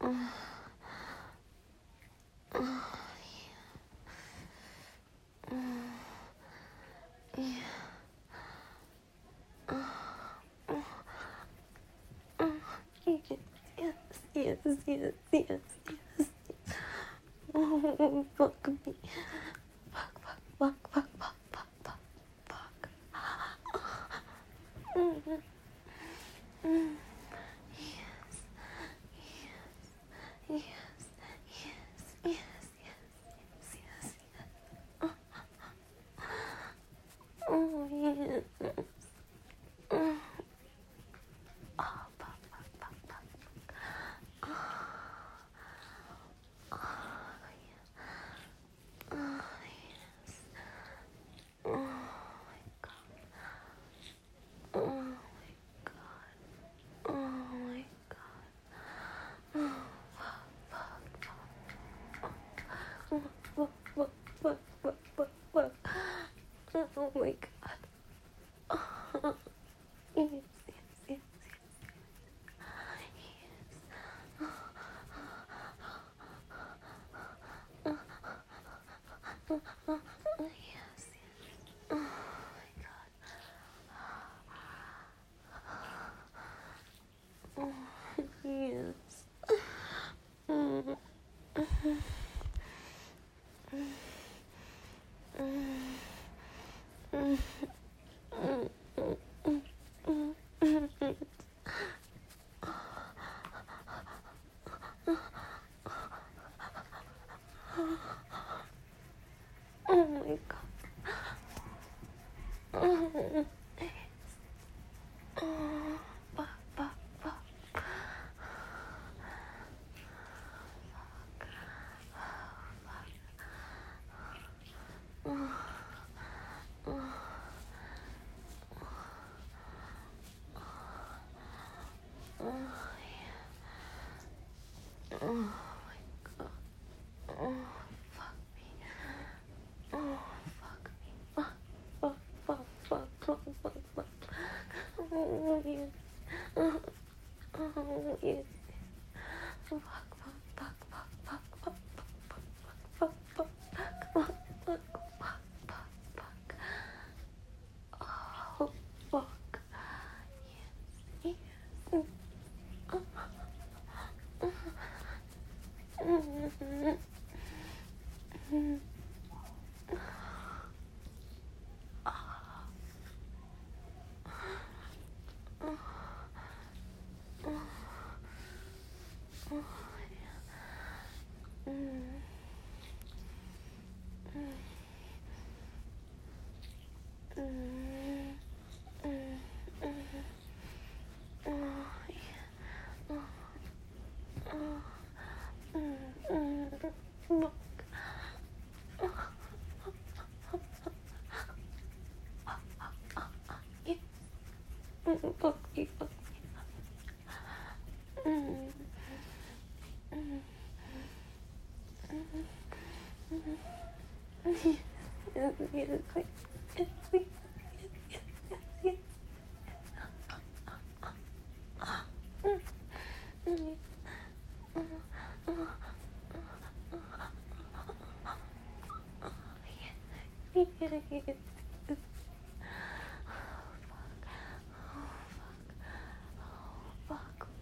Yes, yes, yes. Oh, fuck me. Fuck. Yes, yes, yes. Oh, yes. Oh, fuck. Oh, yes. Oh, my God. Oh, my God. Oh, my God. Oh, fuck. Oh, my God. Oh, yes, yes. Oh, yes. Oh, my God. Oh, yes. Mm. Oh, my God. Oh, fuck. Oh, my God. Oh, fuck me. Oh, fuck me. Fuck. Oh, yes. Oh, yes. Fuck. Oh, fuck. Yes. Fuck me. Yes. Fuck.